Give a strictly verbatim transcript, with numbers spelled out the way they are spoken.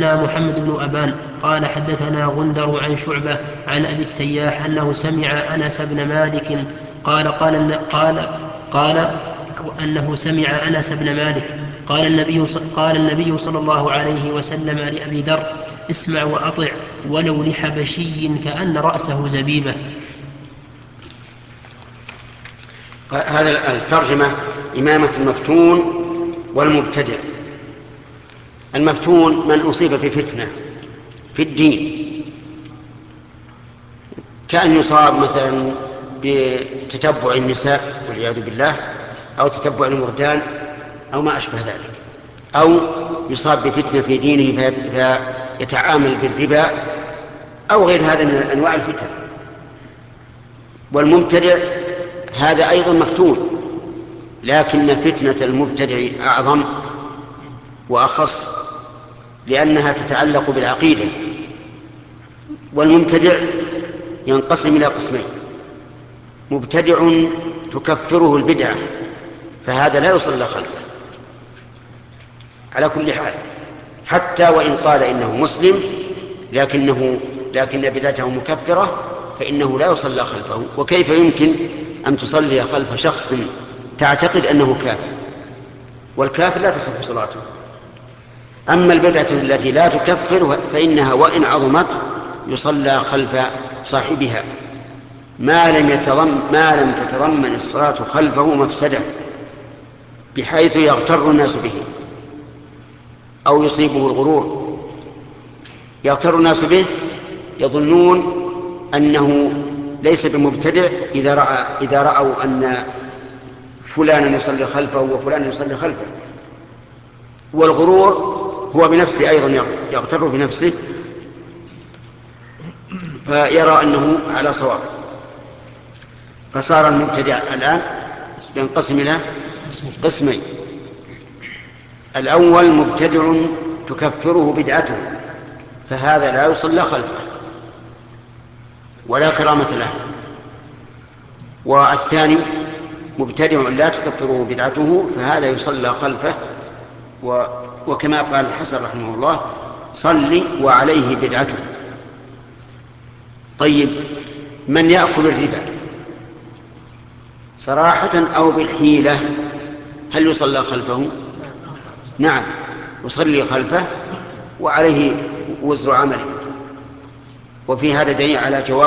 حدثنا محمد بن أبان قال حدثنا غندر عن شعبة عن أبي التياح أنه سمع أنس بن مالك قال قال قال, قال أنه سمع أنس بن مالك قال النبي, قال النبي صلى الله عليه وسلم لأبي ذر: اسمع وأطع ولو لحبشي كأن رأسه زبيبة. هذا الترجمة إمامة المفتون والمبتدع. المفتون من أصيب بفتنة في الدين، كأن يصاب مثلا بتتبع النساء والعياذ بالله، أو تتبع المردان أو ما أشبه ذلك، أو يصاب بفتنة في دينه فيتعامل بالربا أو غير هذا من أنواع الفتن. والمبتدع هذا أيضا مفتون، لكن فتنة المبتدع أعظم وأخص، لأنها تتعلق بالعقيدة. والمبتدع ينقسم إلى قسمين: مبتدع تكفره البدعة، فهذا لا يصلى خلفه على كل حال، حتى وإن قال إنه مسلم لكنه لكن بدعته مكفرة، فإنه لا يصلى خلفه. وكيف يمكن أن تصلي خلف شخص تعتقد أنه كافر؟ والكافر لا تصح صلاته. أما البدعة التي لا تكفر فإنها وإن عظمت يصلى خلف صاحبها ما لم يتضمن ما لم تتضمن الصلاة خلفه مفسدة بحيث يغتر الناس به أو يصيبه الغرور. يغتر الناس به، يظنون أنه ليس بمبتدع إذا رأى إذا رأوا أن فلانا يصلي خلفه وفلانا يصلي خلفه. والغرور هو بنفسه أيضا يغتر بنفسه فيرى أنه على صواب. فصار المبتدع الآن ينقسم إلى قسمين: الأول مبتدع تكفره بدعته، فهذا لا يصلى خلفه ولا كرامة له. والثاني مبتدع لا تكفره بدعته، فهذا يصلى خلفه، و... وكما قال الحسن رحمه الله: صلي وعليه بدعته. طيب، من يأكل الربا صراحة أو بالحيلة هل يصلى خلفه؟ نعم، يصلي خلفه وعليه وزر عمله. وفي هذا دليل على جواز